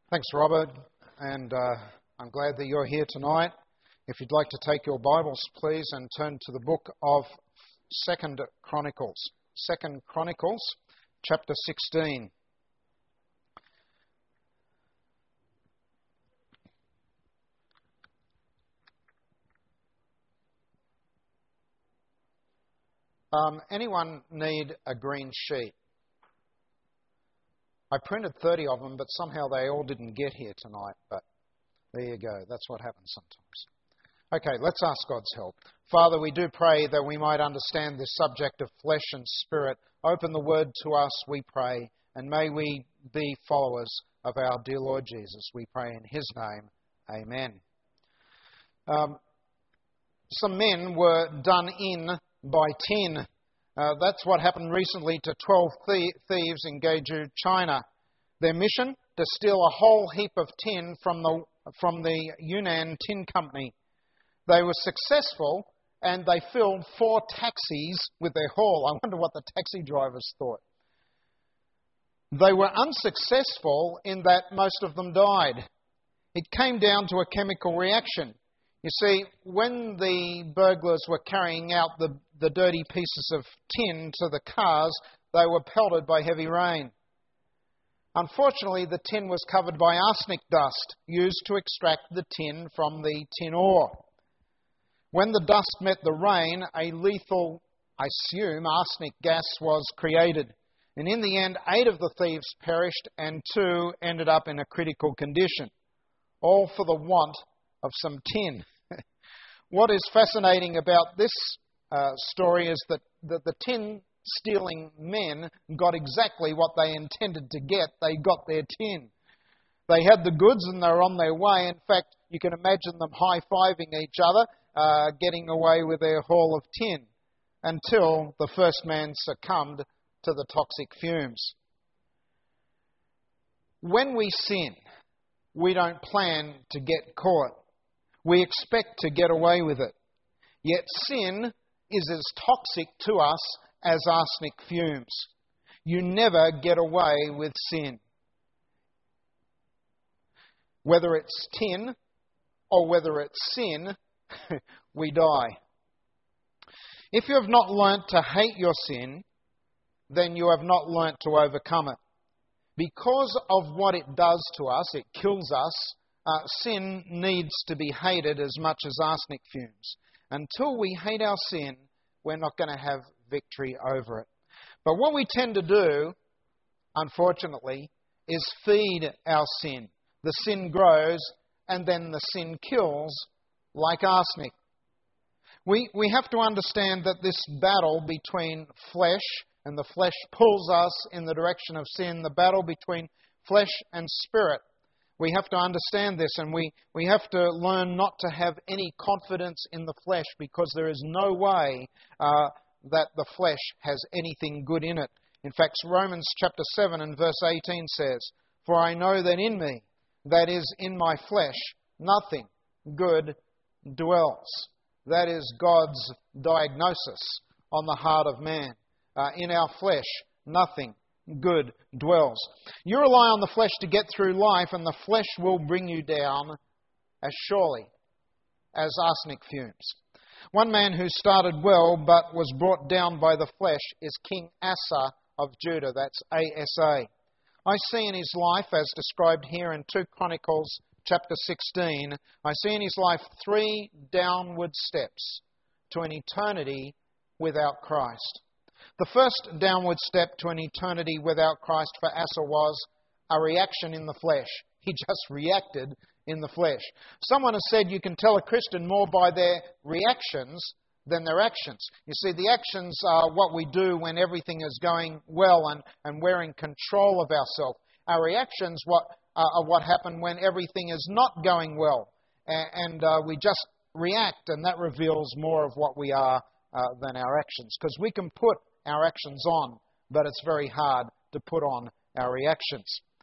Thanks, Robert, and I'm glad that you're here tonight. If you'd like to take your Bibles, please, and turn to the book of 2 Chronicles. 2 Chronicles, chapter 16. Anyone need a green sheet? I printed 30 of them, but somehow they all didn't get here tonight. But there you go. That's what happens sometimes. Okay, let's ask God's help. Father, we do pray that we might understand this subject of flesh and spirit. Open the word to us, we pray, and may we be followers of our dear Lord Jesus. We pray in His name. Amen. Some men were done in by 10. That's what happened recently to 12 thieves in Guizhou, China. Their mission? To steal a whole heap of tin from the Yunnan Tin Company. They were successful and they filled 4 taxis with their haul. I wonder what the taxi drivers thought. They were unsuccessful in that most of them died. It came down to a chemical reaction. You see, when the burglars were carrying out the dirty pieces of tin to the cars, they were pelted by heavy rain. Unfortunately, the tin was covered by arsenic dust used to extract the tin from the tin ore. When the dust met the rain, a lethal, I assume, arsenic gas was created. And in the end, 8 of the thieves perished and 2 ended up in a critical condition, all for the want of some tin. What is fascinating about this story is that the tin-stealing men got exactly what they intended to get. They got their tin. They had the goods and they were on their way. In fact, you can imagine them high-fiving each other, getting away with their haul of tin, until the first man succumbed to the toxic fumes. When we sin, we don't plan to get caught. We expect to get away with it. Yet sin is as toxic to us as arsenic fumes. You never get away with sin. Whether it's tin or whether it's sin, we die. If you have not learnt to hate your sin, then you have not learnt to overcome it. Because of what it does to us, it kills us. Sin needs to be hated as much as arsenic fumes. Until we hate our sin, we're not going to have victory over it. But what we tend to do, unfortunately, is feed our sin. The sin grows, and then the sin kills like arsenic. We have to understand that this battle between flesh, and the flesh pulls us in the direction of sin, the battle between flesh and spirit. We have to understand this, and we have to learn not to have any confidence in the flesh, because there is no way that the flesh has anything good in it. In fact, Romans chapter 7 and verse 18 says, "For I know that in me, that is, in my flesh, nothing good dwells." That is God's diagnosis on the heart of man. In our flesh, nothing good dwells. You rely on the flesh to get through life, and the flesh will bring you down as surely as arsenic fumes. One man who started well but was brought down by the flesh is King Asa of Judah. That's ASA. I see in his life, as described here in 2 Chronicles chapter 16, I see in his life 3 downward steps to an eternity without Christ. The first downward step to an eternity without Christ for Asa was a reaction in the flesh. He just reacted in the flesh. Someone has said you can tell a Christian more by their reactions than their actions. You see, the actions are what we do when everything is going well and we're in control of ourselves. Our reactions are what happen when everything is not going well. And we just react, and that reveals more of what we are than our actions. Because we can put our actions on, but it's very hard to put on our reactions.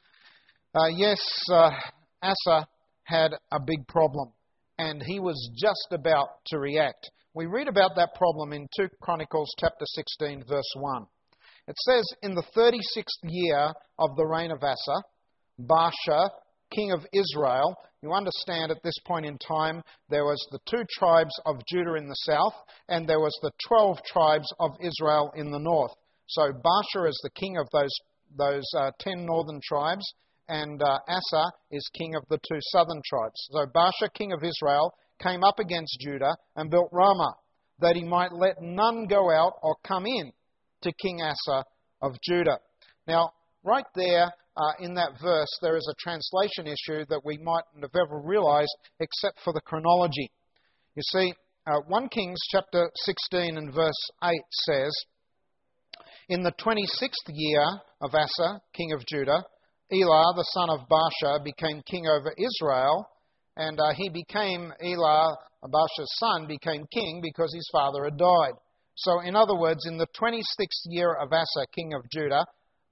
Asa had a big problem, and he was just about to react. We read about that problem in 2 Chronicles chapter 16, verse 1. It says, "In the 36th year of the reign of Asa, Baasha, king of Israel, you understand at this point in time there was the 2 tribes of Judah in the south, and there was the 12 tribes of Israel in the north. So Baasha is the king of those 10 northern tribes, and Asa is king of the 2 southern tribes. So Baasha, king of Israel, came up against Judah and built Ramah, that he might let none go out or come in to King Asa of Judah. Now, right there in that verse, there is a translation issue that we mightn't have ever realized except for the chronology. You see, 1 Kings chapter 16 and verse 8 says, "In the 26th year of Asa, king of Judah, Elah, the son of Baasha, became king over Israel, and Elah, Baasha's son, became king because his father had died." So, in other words, in the 26th year of Asa, king of Judah,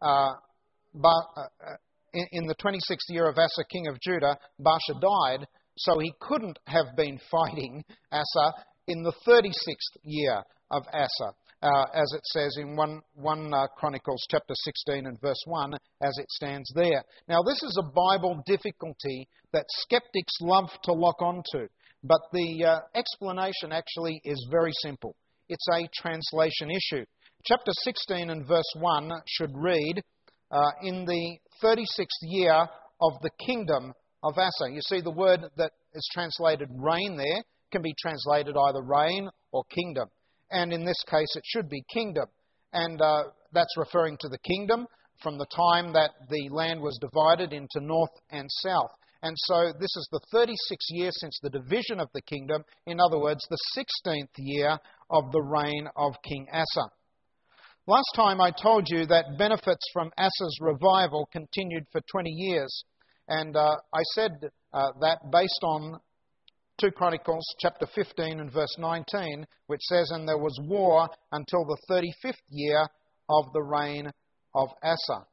in the 26th year of Asa, king of Judah, Baasha died, so he couldn't have been fighting Asa in the 36th year of Asa, as it says in 1 Chronicles chapter 16 and verse 1, as it stands there. Now, this is a Bible difficulty that skeptics love to lock onto, but the explanation actually is very simple. It's a translation issue. Chapter 16 and verse 1 should read, "In the 36th year of the kingdom of Asa." You see, the word that is translated reign there can be translated either reign or kingdom. And in this case, it should be kingdom. And that's referring to the kingdom from the time that the land was divided into north and south. And so this is the 36th year since the division of the kingdom. In other words, the 16th year of the reign of King Asa. Last time I told you that benefits from Asa's revival continued for 20 years. And I said that based on 2 Chronicles chapter 15 and verse 19, which says, "And there was war until the 35th year of the reign of Asa."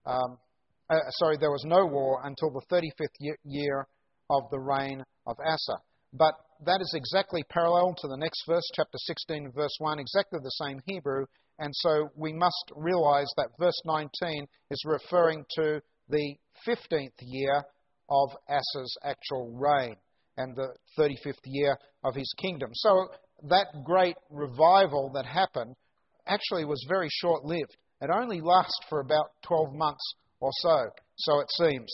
There was no war until the 35th year of the reign of Asa. But that is exactly parallel to the next verse, chapter 16, verse 1, exactly the same Hebrew. And so we must realize that verse 19 is referring to the 15th year of Asa's actual reign and the 35th year of his kingdom. So that great revival that happened actually was very short-lived. It only lasted for about 12 months or so it seems.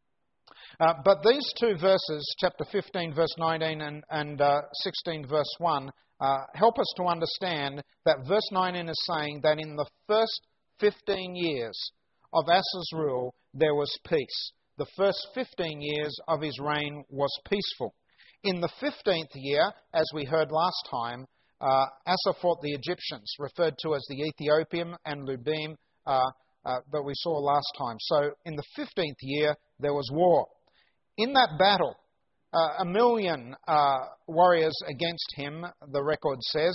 But these 2 verses, chapter 15, verse 19 and 16, verse 1, help us to understand that verse 19 is saying that in the first 15 years of Asa's rule, there was peace. The first 15 years of his reign was peaceful. In the 15th year, as we heard last time, Asa fought the Egyptians, referred to as the Ethiopium and Lubim, that we saw last time. So in the 15th year, there was war. In that battle, 1,000,000 warriors against him, the record says,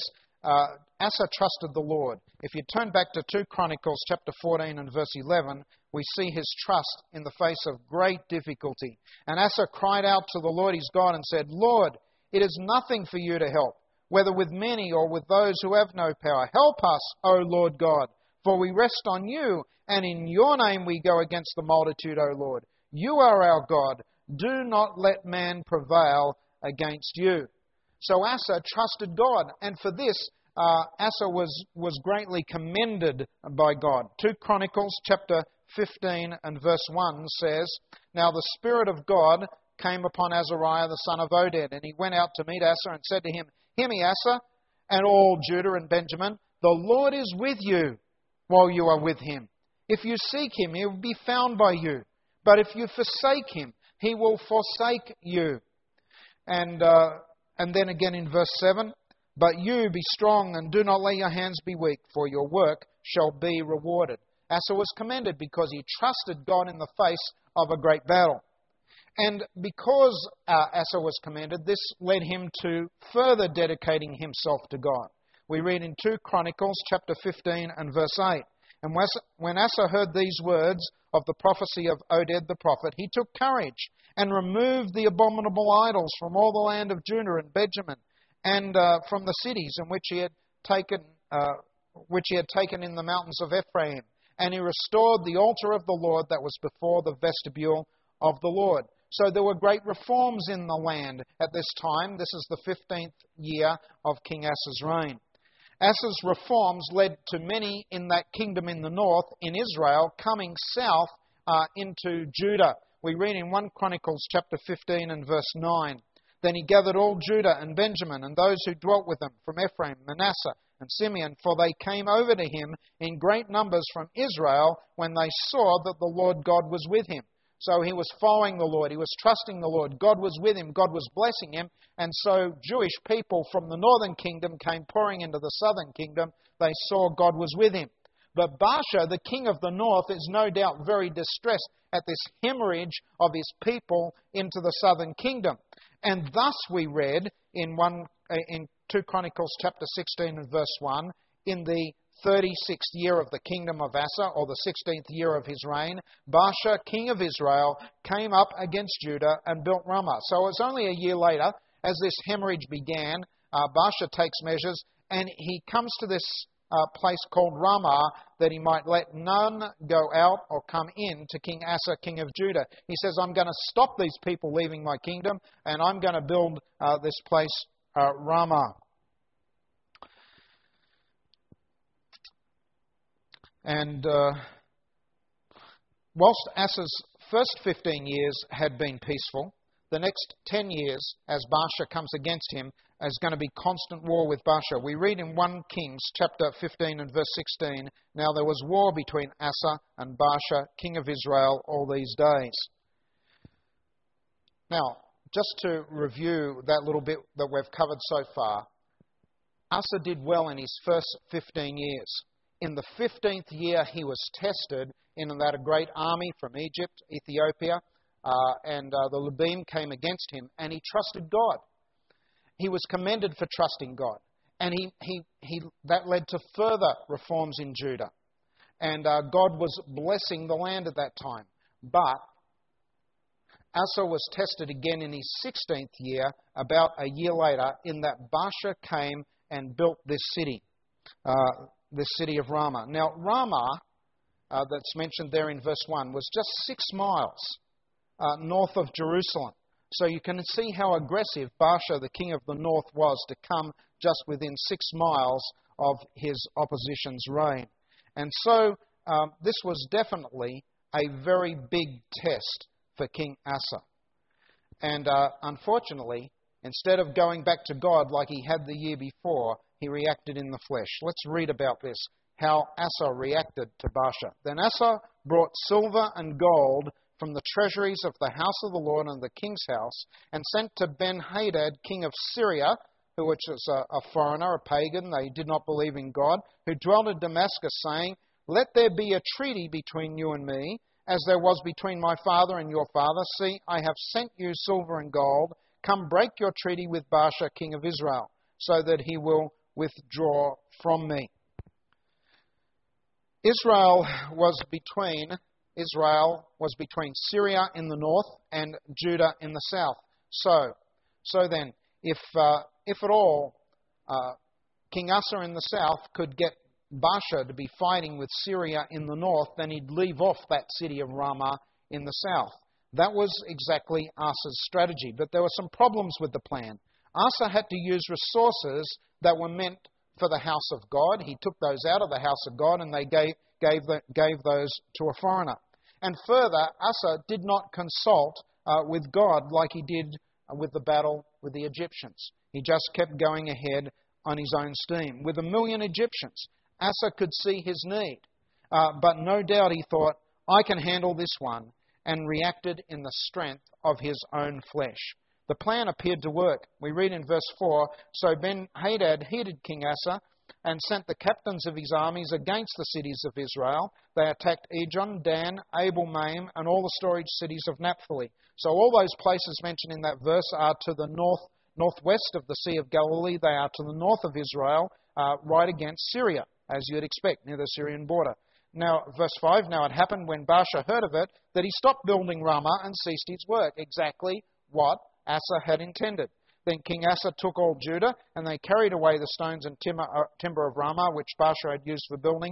Asa trusted the Lord. If you turn back to 2 Chronicles chapter 14 and verse 11, we see his trust in the face of great difficulty. And Asa cried out to the Lord his God and said, "Lord, it is nothing for you to help, whether with many or with those who have no power. Help us, O Lord God, for we rest on you, and in your name we go against the multitude, O Lord. You are our God. Do not let man prevail against you." So Asa trusted God, and for this, Asa was greatly commended by God. 2 Chronicles chapter 15 and verse 1 says, "Now the Spirit of God came upon Azariah the son of Oded, and he went out to meet Asa and said to him, 'Hear me, Asa, and all Judah and Benjamin, the Lord is with you while you are with him. If you seek him, he will be found by you. But if you forsake him, he will forsake you.'" And then again in verse 7, "But you be strong and do not let your hands be weak, for your work shall be rewarded." Asa was commended because he trusted God in the face of a great battle. And because Asa was commended, this led him to further dedicating himself to God. We read in 2 Chronicles chapter 15 and verse 8, "And when Asa heard these words of the prophecy of Oded the prophet, he took courage and removed the abominable idols from all the land of Judah and Benjamin, and from the cities in which he had taken in the mountains of Ephraim. And he restored the altar of the Lord that was before the vestibule of the Lord. So there were great reforms in the land at this time. This is the 15th year of King Asa's reign. Asa's reforms led to many in that kingdom in the north, in Israel, coming south into Judah. We read in 1 Chronicles chapter 15 and verse 9. Then he gathered all Judah and Benjamin and those who dwelt with them from Ephraim, Manasseh, and Simeon, for they came over to him in great numbers from Israel when they saw that the Lord God was with him. So he was following the Lord. He was trusting the Lord. God was with him. God was blessing him. And so Jewish people from the northern kingdom came pouring into the southern kingdom. They saw God was with him. But Baasha, the king of the north, is no doubt very distressed at this hemorrhage of his people into the southern kingdom. And thus we read in 2 Chronicles chapter 16 and verse 1, in the 36th year of the kingdom of Asa, or the 16th year of his reign, Baasha, king of Israel, came up against Judah and built Ramah. So it was only a year later, as this hemorrhage began, Baasha takes measures, and he comes to this place called Ramah, that he might let none go out or come in to King Asa, king of Judah. He says, I'm going to stop these people leaving my kingdom, and I'm going to build this place, Ramah. And whilst Asa's first 15 years had been peaceful, the next 10 years, as Baasha comes against him, is going to be constant war with Baasha. We read in 1 Kings chapter 15 and verse 16, now there was war between Asa and Baasha, king of Israel, all these days. Now, just to review that little bit that we've covered so far, Asa did well in his first 15 years. In the 15th year, he was tested in that a great army from Egypt, Ethiopia, and the Lubim came against him, and he trusted God. He was commended for trusting God, and that led to further reforms in Judah. And God was blessing the land at that time. But Asa was tested again in his 16th year, about a year later, in that Baasha came and built this city of Ramah. Now, Ramah, that's mentioned there in verse 1, was just 6 miles north of Jerusalem. So you can see how aggressive Baasha, the king of the north, was to come just within 6 miles of his opposition's reign. And so this was definitely a very big test for King Asa. And unfortunately, instead of going back to God like he had the year before, he reacted in the flesh. Let's read about this, how Asa reacted to Baasha. Then Asa brought silver and gold from the treasuries of the house of the Lord and the king's house, and sent to Ben-Hadad, king of Syria, which is a foreigner, a pagan, they did not believe in God, who dwelt in Damascus, saying, let there be a treaty between you and me, as there was between my father and your father. See, I have sent you silver and gold. Come break your treaty with Baasha, king of Israel, so that he will withdraw from me. Israel was between Syria in the north and Judah in the south. So then, if at all King Asa in the south could get Baasha to be fighting with Syria in the north, then he'd leave off that city of Ramah in the south. That was exactly Asa's strategy. But there were some problems with the plan. Asa had to use resources that were meant for the house of God. He took those out of the house of God, and they gave those to a foreigner. And further, Asa did not consult with God like he did with the battle with the Egyptians. He just kept going ahead on his own steam. With 1 million Egyptians, Asa could see his need. But no doubt he thought, I can handle this one, and reacted in the strength of his own flesh. The plan appeared to work. We read in verse 4, so Ben-Hadad heeded King Asa and sent the captains of his armies against the cities of Israel. They attacked Ijon, Dan, Abel-Maim, and all the storage cities of Naphtali. So all those places mentioned in that verse are to the northwest of the Sea of Galilee. They are to the north of Israel, right against Syria, as you'd expect, near the Syrian border. Now, verse 5, now it happened when Baasha heard of it that he stopped building Ramah and ceased his work. Exactly what Asa had intended. Then King Asa took all Judah, and they carried away the stones and timber of Ramah, which Baasha had used for building,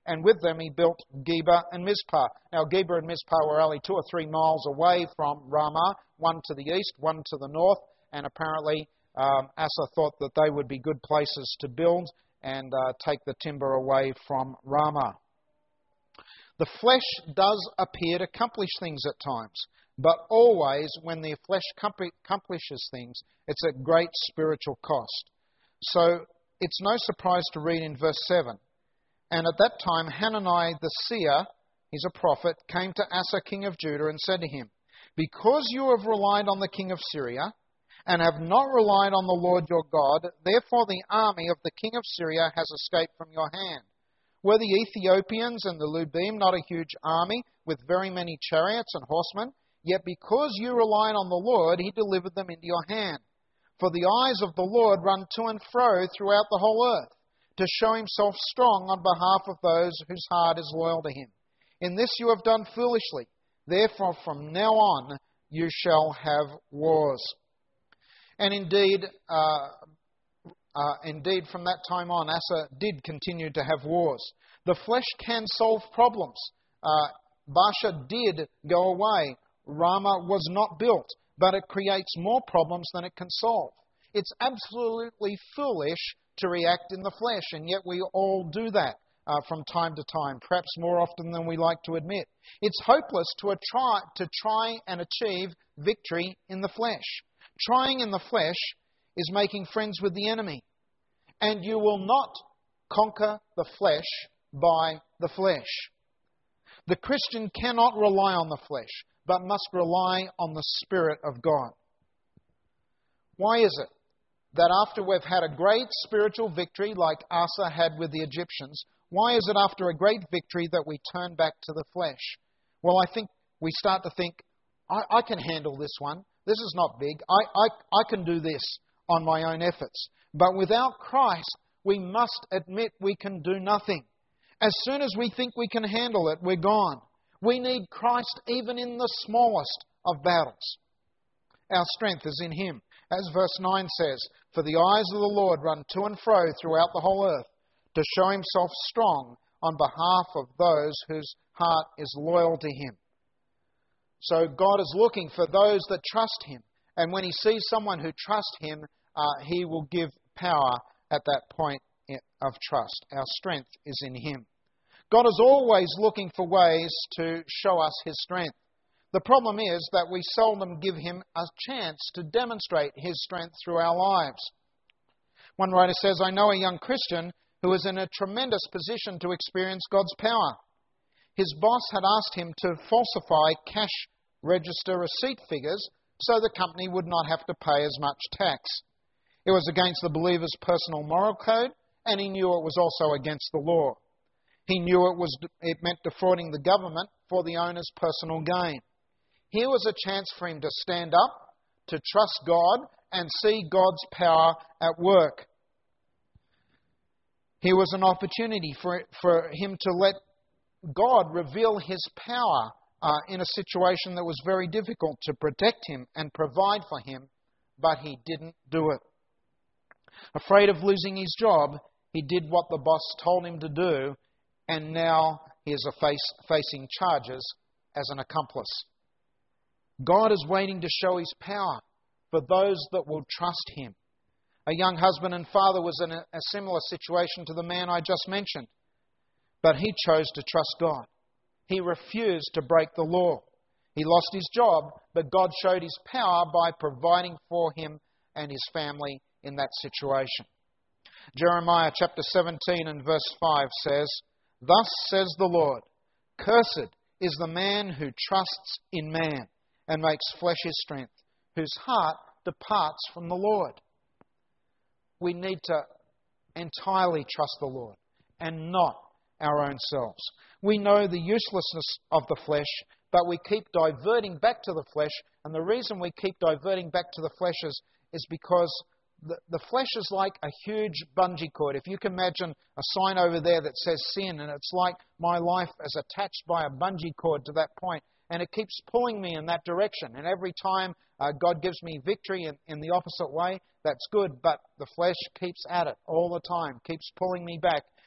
and with them he built Geba and Mizpah. Now Geba and Mizpah were only 2 or 3 miles away from Ramah, one to the east, one to the north, and apparently Asa thought that they would be good places to build and take the timber away from Ramah. The flesh does appear to accomplish things at times, but always when the flesh accomplishes things, it's at great spiritual cost. So it's no surprise to read in verse 7, "And at that time Hanani the seer," he's a prophet, "came to Asa king of Judah and said to him, Because you have relied on the king of Syria, and have not relied on the Lord your God, therefore the army of the king of Syria has escaped from your hand. Were the Ethiopians and the Lubim not a huge army, with very many chariots and horsemen? Yet because you relied on the Lord, he delivered them into your hand. For the eyes of the Lord run to and fro throughout the whole earth, to show himself strong on behalf of those whose heart is loyal to him. In this you have done foolishly. Therefore from now on you shall have wars." And indeed, from that time on, Asa did continue to have wars. The flesh can solve problems. Baasha did go away. Ramah was not built, but it creates more problems than it can solve. It's absolutely foolish to react in the flesh, and yet we all do that from time to time, perhaps more often than we like to admit. It's hopeless to try and achieve victory in the flesh. Trying in the flesh is making friends with the enemy. And you will not conquer the flesh by the flesh. The Christian cannot rely on the flesh, but must rely on the Spirit of God. Why is it that after we've had a great spiritual victory like Asa had with the Egyptians, why is it after a great victory that we turn back to the flesh? Well, I think we start to think, I can handle this one. This is not big. I can do this on my own efforts. But without Christ, we must admit we can do nothing. As soon as we think we can handle it, we're gone. We need Christ even in the smallest of battles. Our strength is in Him. As verse 9 says, "For the eyes of the Lord run to and fro throughout the whole earth, to show Himself strong on behalf of those whose heart is loyal to Him." So God is looking for those that trust Him. And when He sees someone who trusts Him, He will give power at that point of trust. Our strength is in Him. God is always looking for ways to show us His strength. The problem is that we seldom give Him a chance to demonstrate His strength through our lives. One writer says, "I know a young Christian who is in a tremendous position to experience God's power. His boss had asked him to falsify cash register receipt figures so the company would not have to pay as much tax. It was against the believer's personal moral code, and he knew it was also against the law. He knew it meant defrauding the government for the owner's personal gain. Here was a chance for him to stand up, to trust God, and see God's power at work. Here was an opportunity for him to let God reveal His power in a situation that was very difficult, to protect him and provide for him, but he didn't do it. Afraid of losing his job, he did what the boss told him to do, and now he is facing charges as an accomplice. God is waiting to show His power for those that will trust Him. A young husband and father was in a similar situation to the man I just mentioned, but he chose to trust God. He refused to break the law. He lost his job, but God showed His power by providing for him and his family in that situation. Jeremiah chapter 17 and verse 5 says, "Thus says the Lord, Cursed is the man who trusts in man and makes flesh his strength, whose heart departs from the Lord." We need to entirely trust the Lord and not our own selves. We know the uselessness of the flesh, but we keep diverting back to the flesh. And the reason we keep diverting back to the flesh is because the flesh is like a huge bungee cord. If you can imagine a sign over there that says sin, and it's like my life is attached by a bungee cord to that point, and it keeps pulling me in that direction. And every time God gives me victory in the opposite way, that's good, but the flesh keeps at it all the time, keeps pulling me back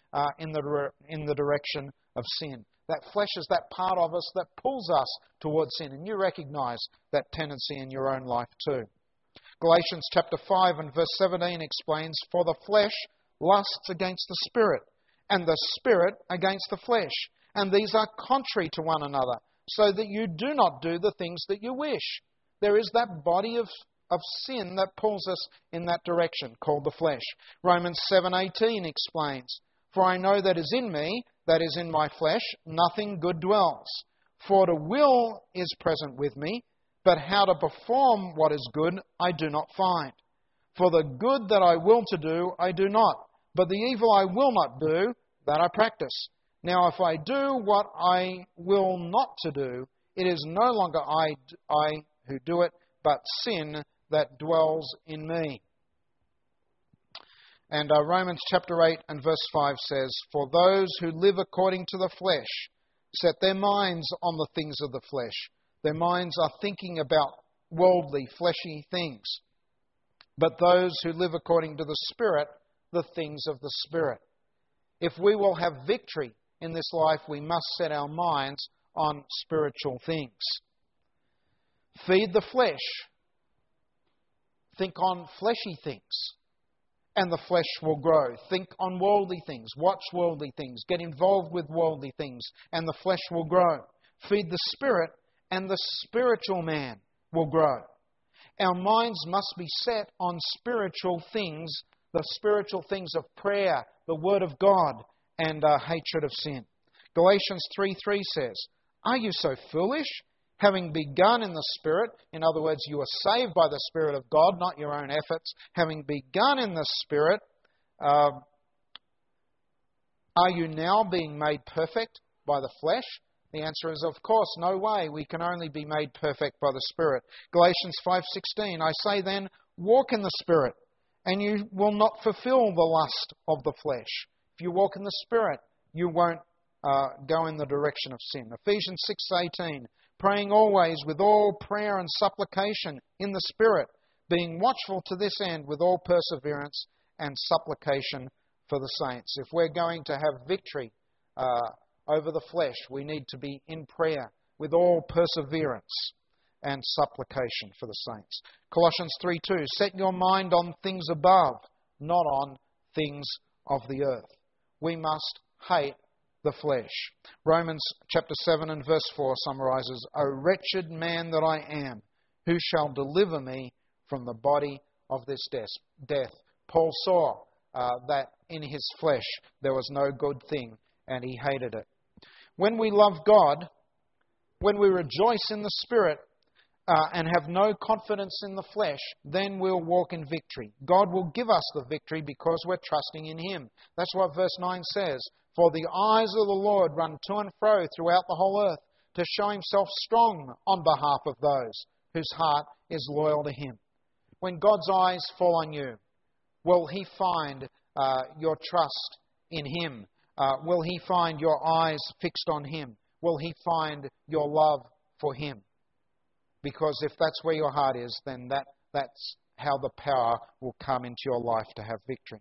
in the direction of sin. That flesh is that part of us that pulls us towards sin, and you recognize that tendency in your own life too. Galatians chapter 5 and verse 17 explains, "For the flesh lusts against the Spirit, and the Spirit against the flesh. And these are contrary to one another, so that you do not do the things that you wish." There is that body of sin that pulls us in that direction, called the flesh. Romans 7:18 explains, "For I know that is in me, that is in my flesh, nothing good dwells. For the will is present with me, but how to perform what is good I do not find. For the good that I will to do, I do not, but the evil I will not do, that I practice. Now if I do what I will not to do, it is no longer I who do it, but sin that dwells in me." And Romans chapter 8 and verse 5 says, "For those who live according to the flesh set their minds on the things of the flesh." Their minds are thinking about worldly, fleshy things. "But those who live according to the Spirit, the things of the Spirit." If we will have victory in this life, we must set our minds on spiritual things. Feed the flesh. Think on fleshy things, and the flesh will grow. Think on worldly things. Watch worldly things. Get involved with worldly things, and the flesh will grow. Feed the Spirit, and the spiritual man will grow. Our minds must be set on spiritual things, the spiritual things of prayer, the Word of God, and hatred of sin. Galatians 3:3 says, "Are you so foolish? Having begun in the Spirit," in other words, you are saved by the Spirit of God, not your own efforts. "Having begun in the Spirit, are you now being made perfect by the flesh?" The answer is, of course, no way. We can only be made perfect by the Spirit. Galatians 5:16, "I say then, walk in the Spirit, and you will not fulfill the lust of the flesh." If you walk in the Spirit, you won't go in the direction of sin. Ephesians 6:18, "Praying always with all prayer and supplication in the Spirit, being watchful to this end with all perseverance and supplication for the saints." If we're going to have victory over the flesh, we need to be in prayer with all perseverance and supplication for the saints. Colossians 3:2, "Set your mind on things above, not on things of the earth." We must hate the flesh. Romans chapter 7 and verse 4 summarizes, "O wretched man that I am, who shall deliver me from the body of this death?" Paul saw that in his flesh there was no good thing, and he hated it. When we love God, when we rejoice in the Spirit, and have no confidence in the flesh, then we'll walk in victory. God will give us the victory because we're trusting in Him. That's what verse 9 says. "For the eyes of the Lord run to and fro throughout the whole earth, to show Himself strong on behalf of those whose heart is loyal to Him." When God's eyes fall on you, will He find your trust in Him? Will He find your eyes fixed on Him? Will He find your love for Him? Because if that's where your heart is, then that's how the power will come into your life to have victory.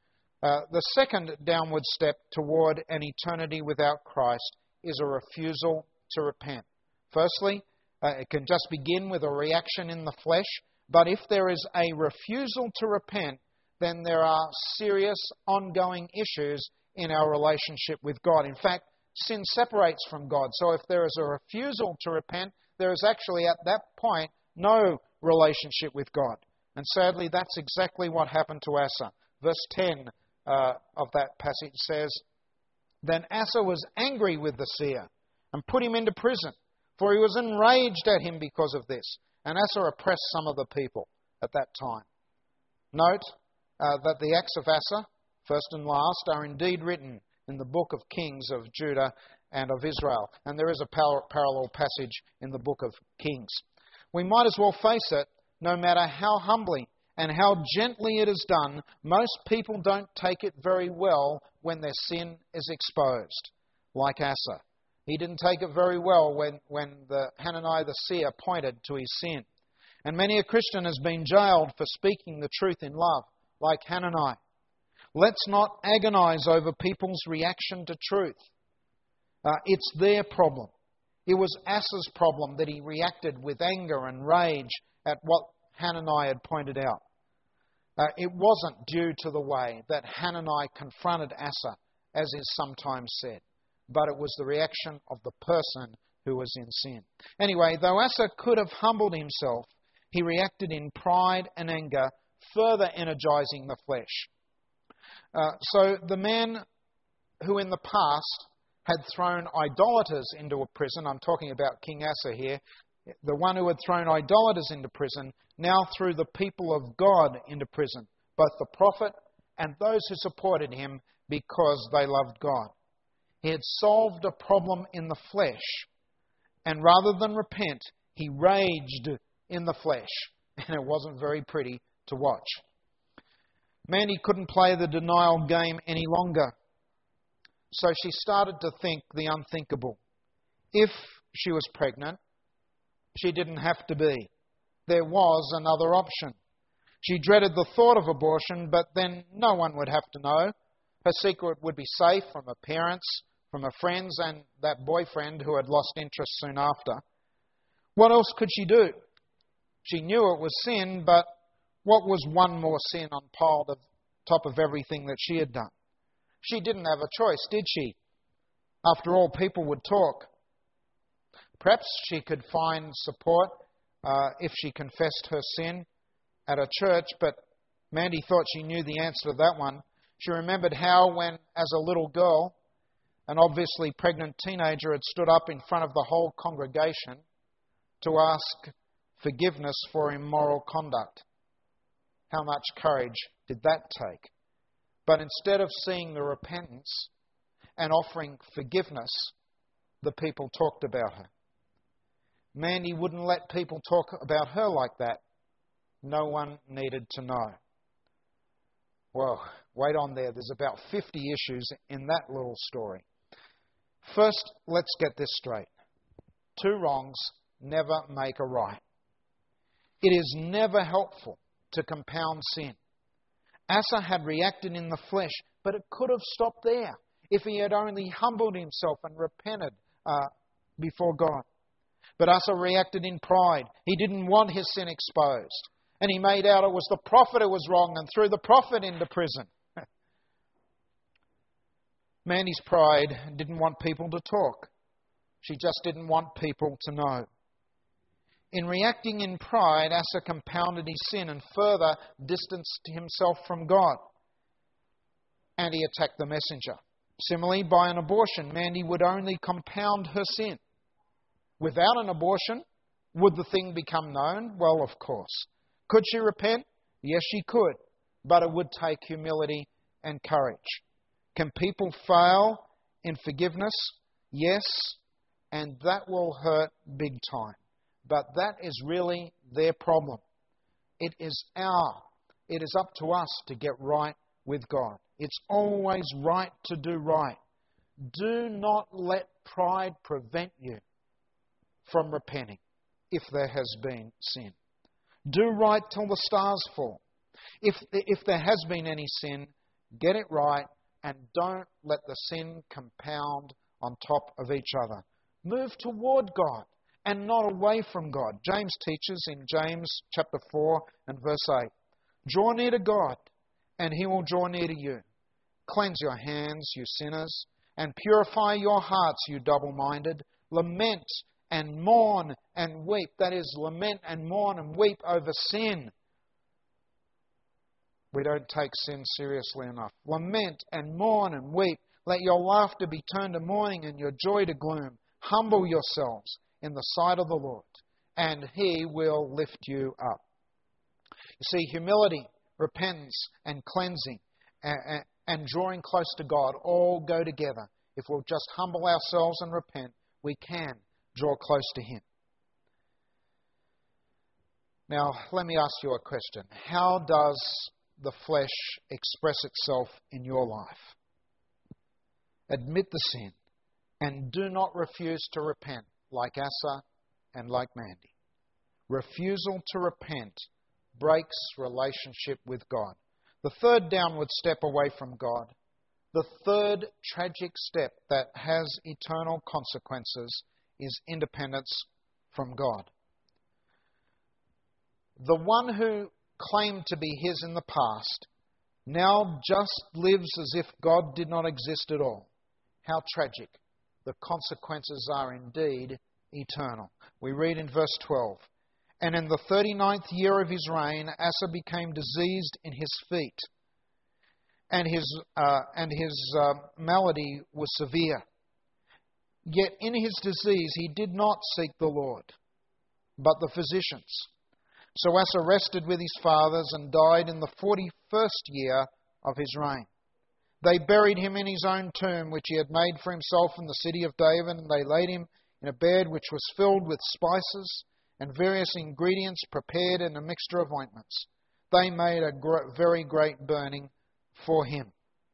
The second downward step toward an eternity without Christ is a refusal to repent. Firstly, it can just begin with a reaction in the flesh, but if there is a refusal to repent, then there are serious ongoing issues in our relationship with God. In fact, sin separates from God. So if there is a refusal to repent, there is actually at that point no relationship with God. And sadly, that's exactly what happened to Asa. Verse 10 of that passage says, "Then Asa was angry with the seer and put him into prison, for he was enraged at him because of this." And Asa oppressed some of the people at that time. Note that the acts of Asa, first and last, are indeed written in the book of Kings of Judah and of Israel. And there is a parallel passage in the book of Kings. We might as well face it, no matter how humbly and how gently it is done, most people don't take it very well when their sin is exposed, like Asa. He didn't take it very well when Hananiah the seer pointed to his sin. And many a Christian has been jailed for speaking the truth in love, like Hananiah. Let's not agonize over people's reaction to truth. It's their problem. It was Asa's problem that he reacted with anger and rage at what Hanani had pointed out. It wasn't due to the way that Hanani confronted Asa, as is sometimes said, but it was the reaction of the person who was in sin. Anyway, though Asa could have humbled himself, he reacted in pride and anger, further energizing the flesh. So the man who in the past had thrown idolaters into a prison, I'm talking about King Asa here, the one who had thrown idolaters into prison, now threw the people of God into prison, both the prophet and those who supported him because they loved God. He had solved a problem in the flesh, and rather than repent, he raged in the flesh, and it wasn't very pretty to watch. Mandy couldn't play the denial game any longer, so she started to think the unthinkable. If she was pregnant, she didn't have to be. There was another option. She dreaded the thought of abortion, but then no one would have to know. Her secret would be safe from her parents, from her friends, and that boyfriend who had lost interest soon after. What else could she do? She knew it was sin, but what was one more sin on top of everything that she had done? She didn't have a choice, did she? After all, people would talk. Perhaps she could find support if she confessed her sin at a church, but Mandy thought she knew the answer to that one. She remembered how, when, as a little girl, an obviously pregnant teenager had stood up in front of the whole congregation to ask forgiveness for immoral conduct. How much courage did that take? But instead of seeing the repentance and offering forgiveness, the people talked about her. Mandy wouldn't let people talk about her like that. No one needed to know. Well, wait on there. There's about 50 issues in that little story. First, let's get this straight. Two wrongs never make a right. It is never helpful to compound sin. Asa had reacted in the flesh, but it could have stopped there if he had only humbled himself and repented before God. But Asa reacted in pride. He didn't want his sin exposed. And he made out it was the prophet who was wrong and threw the prophet into prison. Mandy's pride didn't want people to talk. She just didn't want people to know. In reacting in pride, Asa compounded his sin and further distanced himself from God. And he attacked the messenger. Similarly, by an abortion, Mandy would only compound her sin. Without an abortion, would the thing become known? Well, of course. Could she repent? Yes, she could. But it would take humility and courage. Can people fail in forgiveness? Yes, and that will hurt big time. But that is really their problem. It is up to us to get right with God. It's always right to do right. Do not let pride prevent you from repenting if there has been sin. Do right till the stars fall. If there has been any sin, get it right and don't let the sin compound on top of each other. Move toward God and not away from God. James teaches in James chapter 4 and verse 8, draw near to God and He will draw near to you. Cleanse your hands, you sinners, and purify your hearts, you double-minded. Lament and mourn and weep. That is, lament and mourn and weep over sin. We don't take sin seriously enough. Lament and mourn and weep. Let your laughter be turned to mourning and your joy to gloom. Humble yourselves in the sight of the Lord, and He will lift you up. You see, humility, repentance, and cleansing, and drawing close to God all go together. If we'll just humble ourselves and repent, we can draw close to Him. Now, let me ask you a question. How does the flesh express itself in your life? Admit the sin and do not refuse to repent like Asa and like Mandy. Refusal to repent breaks relationship with God. The third downward step away from God, the third tragic step that has eternal consequences, is independence from God. The one who claimed to be his in the past now just lives as if God did not exist at all. How tragic. The consequences are indeed eternal. We read in verse 12, "And in the 39th year of his reign, Asa became diseased in his feet, and his malady was severe. Yet in his disease he did not seek the Lord, but the physicians. So Asa rested with his fathers and died in the 41st year of his reign. They buried him in his own tomb, which he had made for himself in the city of David, and they laid him in a bed which was filled with spices and various ingredients prepared in a mixture of ointments. They made a very great burning for him."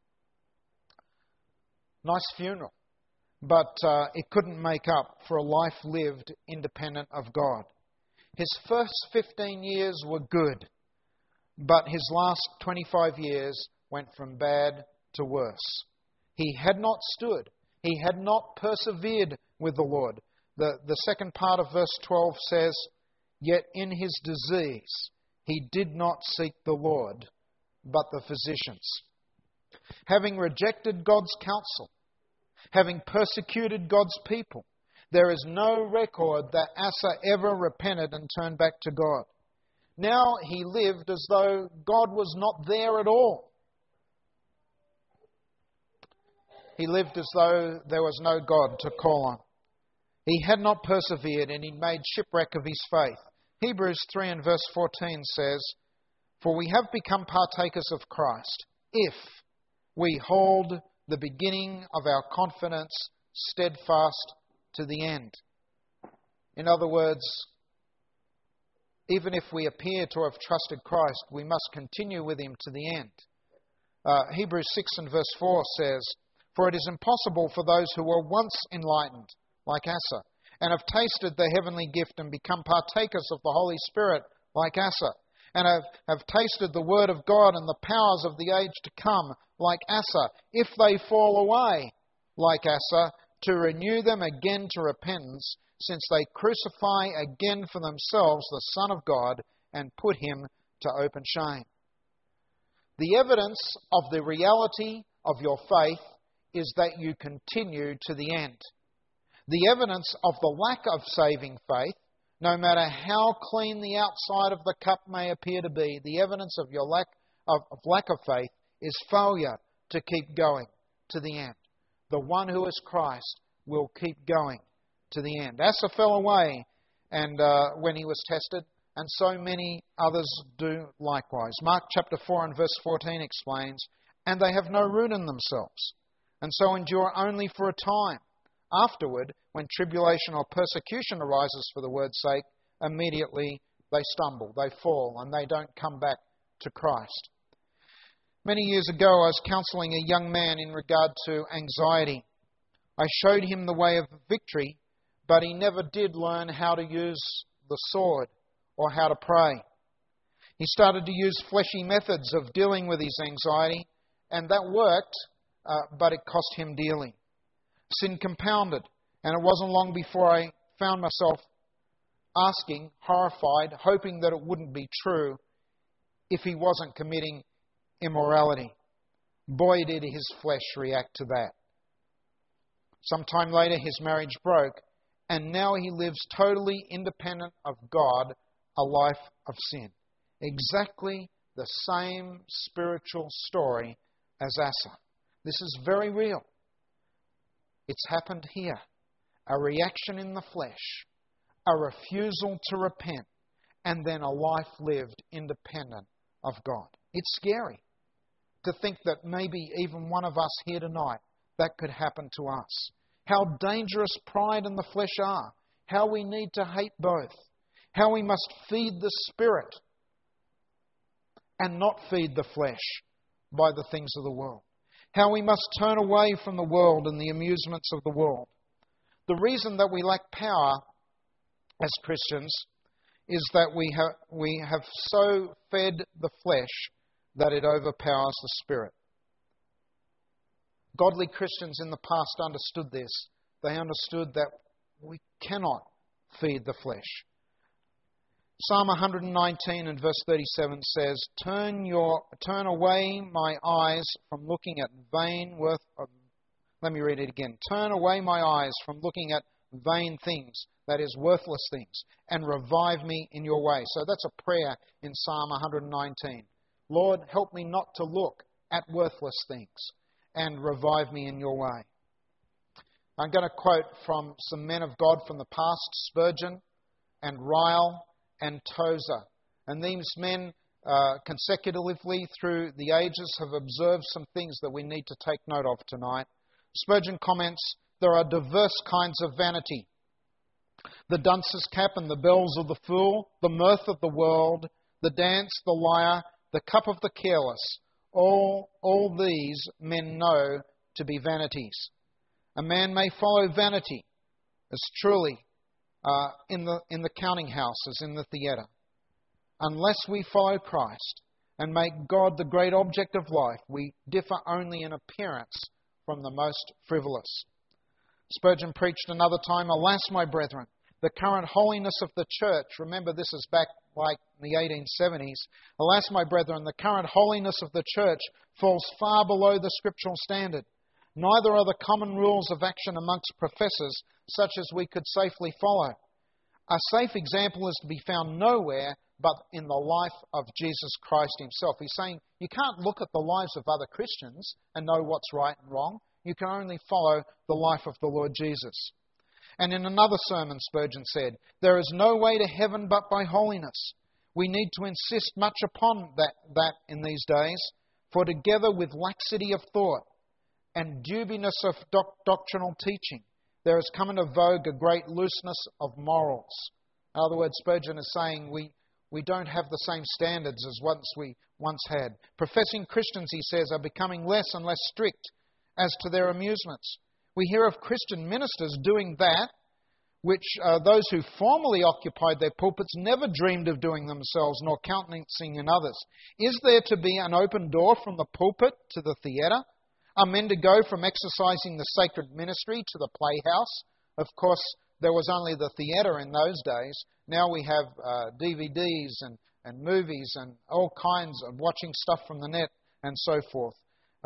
Nice funeral, but it couldn't make up for a life lived independent of God. His first 15 years were good, but his last 25 years went from bad to worse. He had not stood. He had not persevered with the Lord. The second part of verse 12 says, "Yet in his disease he did not seek the Lord, but the physicians." Having rejected God's counsel, having persecuted God's people, there is no record that Asa ever repented and turned back to God. Now he lived as though God was not there at all. He lived as though there was no God to call on. He had not persevered, and he made shipwreck of his faith. Hebrews 3 and verse 14 says, "For we have become partakers of Christ, if we hold the beginning of our confidence steadfast to the end." In other words, even if we appear to have trusted Christ, we must continue with him to the end. Hebrews 6 and verse 4 says, "For it is impossible for those who were once enlightened, like Asa, and have tasted the heavenly gift and become partakers of the Holy Spirit, like Asa, and have tasted the word of God and the powers of the age to come, like Asa, if they fall away, like Asa, to renew them again to repentance, since they crucify again for themselves the Son of God and put him to open shame." The evidence of the reality of your faith is that you continue to the end. The evidence of the lack of saving faith, no matter how clean the outside of the cup may appear to be, the evidence of your lack of faith is failure to keep going to the end. The one who is Christ will keep going to the end. Asa fell away and when he was tested, and so many others do likewise. Mark chapter 4 and verse 14 explains, "And they have no root in themselves, and so endure only for a time. Afterward, when tribulation or persecution arises for the word's sake, immediately they stumble, they fall, and they don't come back to Christ." Many years ago, I was counseling a young man in regard to anxiety. I showed him the way of victory, but he never did learn how to use the sword or how to pray. He started to use fleshy methods of dealing with his anxiety, and that worked, but it cost him dearly. Sin compounded, and it wasn't long before I found myself asking, horrified, hoping that it wouldn't be true, if he wasn't committing immorality. Boy, did his flesh react to that. Sometime later, his marriage broke, and now he lives totally independent of God, a life of sin. Exactly the same spiritual story as Asa. This is very real. It's happened here. A reaction in the flesh, a refusal to repent, and then a life lived independent of God. It's scary to think that maybe even one of us here tonight, that could happen to us. How dangerous pride and the flesh are. How we need to hate both. How we must feed the Spirit and not feed the flesh by the things of the world. How we must turn away from the world and the amusements of the world. The reason that we lack power as Christians is that we have so fed the flesh that it overpowers the spirit. Godly Christians in the past understood this. They understood that we cannot feed the flesh. Psalm 119 and verse 37 says, Turn away my eyes from looking at vain worth of... Let me read it again. Turn away my eyes from looking at vain things, that is, worthless things, and revive me in your way. So that's a prayer in Psalm 119. Lord, help me not to look at worthless things, and revive me in your way. I'm going to quote from some men of God from the past, Spurgeon and Ryle and Tozer. And these men consecutively through the ages have observed some things that we need to take note of tonight. Spurgeon comments, there are diverse kinds of vanity. The dunce's cap and the bells of the fool, the mirth of the world, the dance, the lyre, the cup of the careless, all these men know to be vanities. A man may follow vanity as truly in the counting house as in the theatre. Unless we follow Christ and make God the great object of life, we differ only in appearance from the most frivolous. Spurgeon preached another time, Alas, my brethren, the current holiness of the church, remember this is back like in the 1870s, alas, my brethren, the current holiness of the church falls far below the scriptural standard. Neither are the common rules of action amongst professors such as we could safely follow. A safe example is to be found nowhere but in the life of Jesus Christ himself. He's saying you can't look at the lives of other Christians and know what's right and wrong. You can only follow the life of the Lord Jesus. And in another sermon, Spurgeon said, there is no way to heaven but by holiness. We need to insist much upon that in these days, for together with laxity of thought and dubiousness of doctrinal teaching, there has come into vogue a great looseness of morals. In other words, Spurgeon is saying we don't have the same standards as we once had. Professing Christians, he says, are becoming less and less strict as to their amusements. We hear of Christian ministers doing that which those who formerly occupied their pulpits never dreamed of doing themselves, nor countenancing in others. Is there to be an open door from the pulpit to the theatre? Are men to go from exercising the sacred ministry to the playhouse? Of course, there was only the theatre in those days. Now we have DVDs and movies and all kinds of watching stuff from the net and so forth.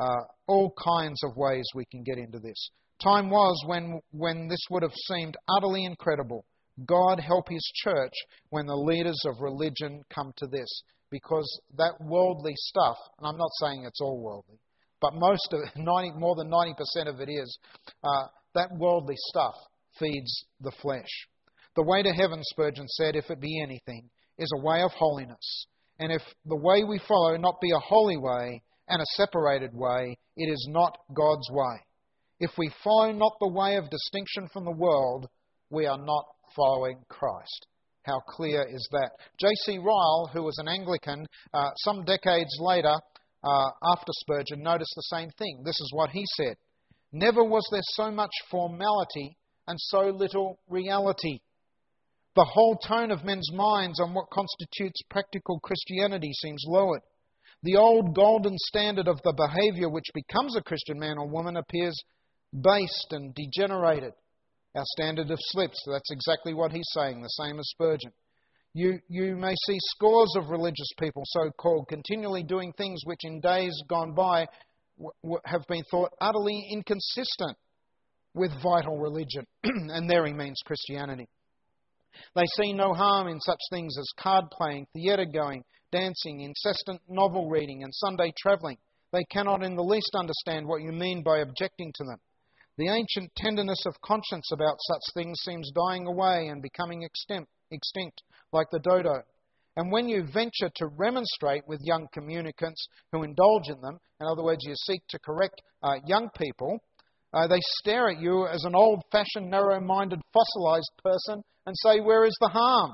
All kinds of ways we can get into this. Time was when this would have seemed utterly incredible. God help His church when the leaders of religion come to this. Because that worldly stuff, and I'm not saying it's all worldly, but more than 90% of it is, that worldly stuff feeds the flesh. The way to heaven, Spurgeon said, if it be anything, is a way of holiness. And if the way we follow not be a holy way and a separated way, it is not God's way. If we follow not the way of distinction from the world, we are not following Christ. How clear is that? J.C. Ryle, who was an Anglican, some decades later, after Spurgeon, noticed the same thing. This is what he said. Never was there so much formality and so little reality. The whole tone of men's minds on what constitutes practical Christianity seems lowered. The old golden standard of the behaviour which becomes a Christian man or woman appears based and degenerated. Our standard of slips, that's exactly what he's saying, the same as Spurgeon. You may see scores of religious people, so-called, continually doing things which in days gone by have been thought utterly inconsistent with vital religion, and there he means Christianity. They see no harm in such things as card playing, theatre going, dancing, incessant novel reading, and Sunday travelling. They cannot in the least understand what you mean by objecting to them. The ancient tenderness of conscience about such things seems dying away and becoming extinct, like the dodo. And when you venture to remonstrate with young communicants who indulge in them, in other words, you seek to correct young people, they stare at you as an old-fashioned, narrow-minded, fossilized person and say, where is the harm?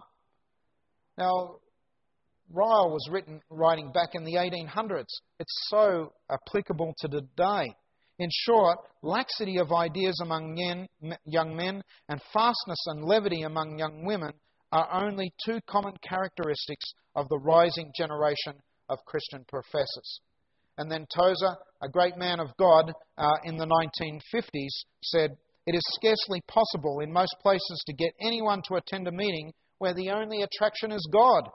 Now, Ryle was writing back in the 1800s. It's so applicable to today. In short, laxity of ideas among young men and fastness and levity among young women are only two common characteristics of the rising generation of Christian professors. And then Tozer, a great man of God in the 1950s, said, "It is scarcely possible in most places to get anyone to attend a meeting where the only attraction is God.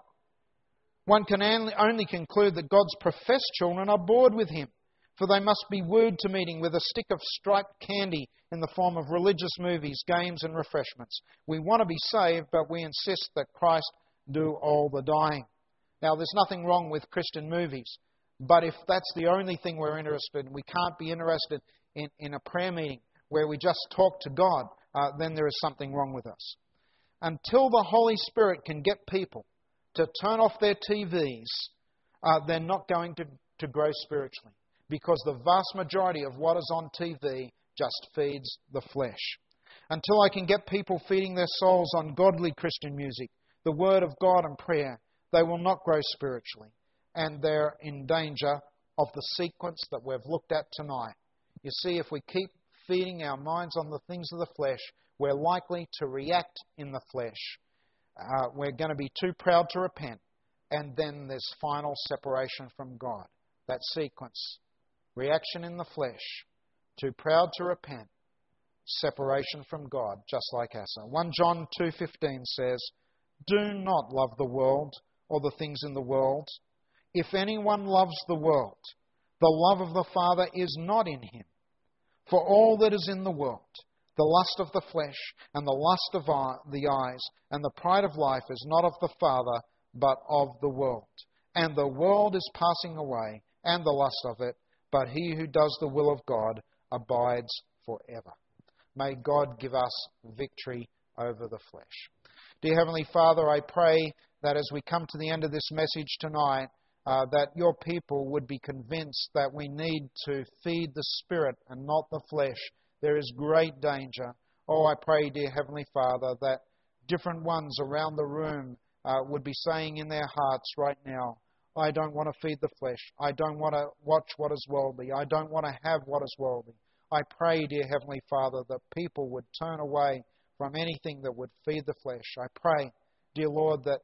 One can only conclude that God's professed children are bored with Him, for they must be wooed to meeting with a stick of striped candy in the form of religious movies, games and refreshments. We want to be saved, but we insist that Christ do all the dying." Now, there's nothing wrong with Christian movies, but if that's the only thing we're interested in, we can't be interested in a prayer meeting where we just talk to God, then there is something wrong with us. Until the Holy Spirit can get people to turn off their TVs, they're not going to grow spiritually, because the vast majority of what is on TV just feeds the flesh. Until I can get people feeding their souls on godly Christian music, the Word of God and prayer, they will not grow spiritually, and they're in danger of the sequence that we've looked at tonight. You see, if we keep feeding our minds on the things of the flesh, we're likely to react in the flesh. We're going to be too proud to repent, and then there's final separation from God. That sequence: reaction in the flesh, too proud to repent, separation from God, just like Asa. 1 John 2:15 says, "Do not love the world or the things in the world. If anyone loves the world, the love of the Father is not in him. For all that is in the world, the lust of the flesh and the lust of the eyes and the pride of life is not of the Father, but of the world. And the world is passing away, and the lust of it, but he who does the will of God abides forever." May God give us victory over the flesh. Dear Heavenly Father, I pray that as we come to the end of this message tonight, that your people would be convinced that we need to feed the Spirit and not the flesh. There is great danger. Oh, I pray, dear Heavenly Father, that different ones around the room would be saying in their hearts right now, "I don't want to feed the flesh. I don't want to watch what is worldly. I don't want to have what is worldly." I pray, dear Heavenly Father, that people would turn away from anything that would feed the flesh. I pray, dear Lord, that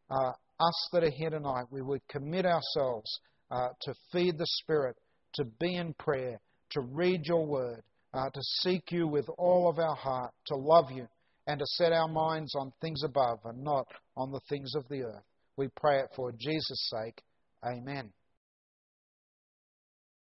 us that are here tonight, we would commit ourselves to feed the Spirit, to be in prayer, to read your word, to seek you with all of our heart, to love you, and to set our minds on things above and not on the things of the earth. We pray it for Jesus' sake. Amen.